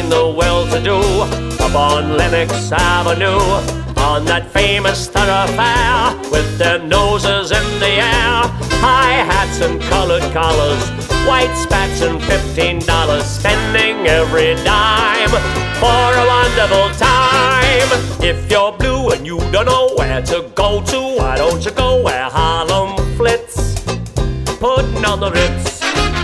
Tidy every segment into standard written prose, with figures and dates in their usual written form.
seen the well-to-do up on Lenox Avenue, on that famous thoroughfare, with their noses in the air, high hats and colored collars, white spats and $15, spending every dime for a wonderful time. If you're blue and you don't know where to go to, why don't you go where Harlem flits, putting on the Ritz.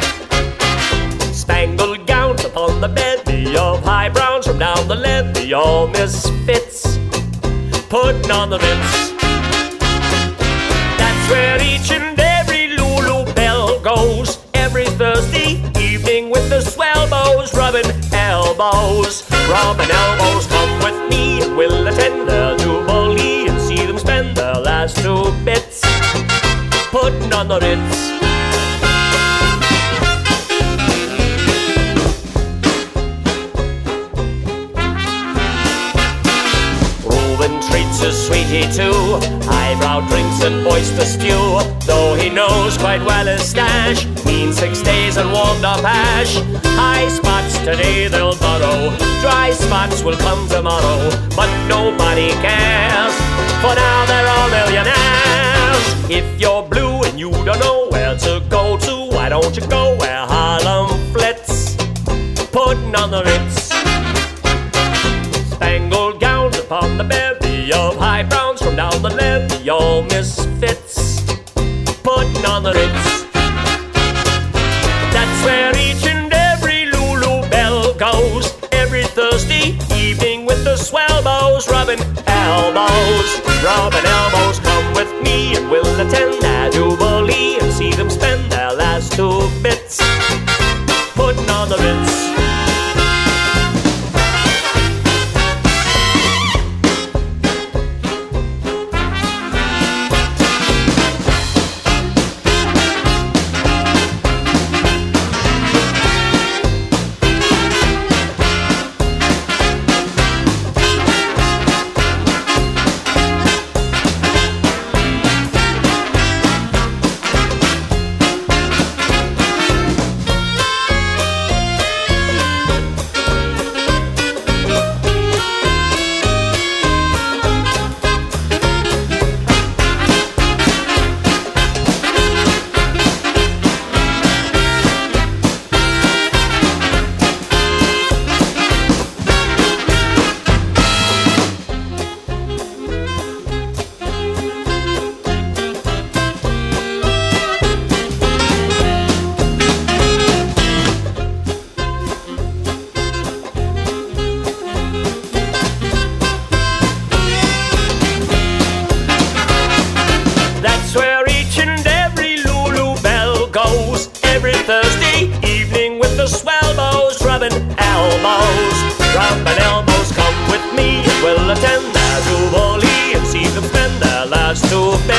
Spangled gowns upon the bevy of high browns from down the levee, all misfits, putting on the Ritz. That's where each and every Lulu Belle goes every Thursday evening with the swell bows, rubbing elbows. Rubbing elbows, come with me and we'll attend their jubilee and see them spend their last 2 bits, putting on the Ritz. Treats his sweetie too, highbrow drinks and oyster stew, though he knows quite well his stash means 6 days and warmed up hash. High spots today they'll borrow, dry spots will come tomorrow, but nobody cares, for now they're all millionaires. If you're blue and you don't know where to go to, why don't you go where Harlem flits, putting on the Ritz. Spangled gowns upon the bevy of high browns from down the levee, all misfits, putting on the Ritz. That's where each and every Lulu Belle goes every Thursday evening with the swell bows, rubbing elbows. Rubbing elbows, come with me and we'll attend their jubilee and see them spend their last 2 bits, putting on the Ritz. Thursday evening with the swell bows, rubbing elbows. Rubbing elbows, come with me and we'll attend their jubilee and see them spend their last 2 bits.